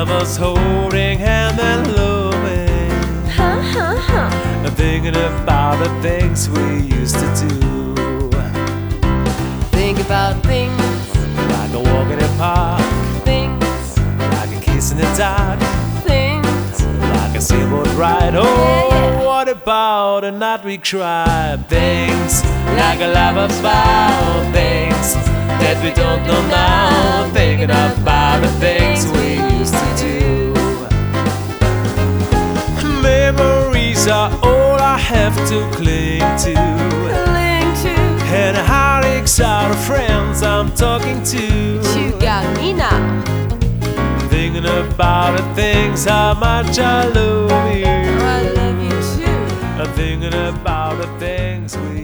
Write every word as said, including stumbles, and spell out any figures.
lovers holding hand and loving. Huh, huh, huh. I'm thinking about the things we used to do. Think about things, Like a walk in the park, things, like a kiss in the dark, things. like a sailboat ride. Oh, Yeah, yeah. what about a night we cried? Things like a lover's vow, things that we don't know now. Thinking about the things we used to do. Memories are all I have to cling to, Cling to. and heartaches are the friends I'm talking to. You got me now. Thinking about the things, how much I love you. I love you too. I'm thinking about the things we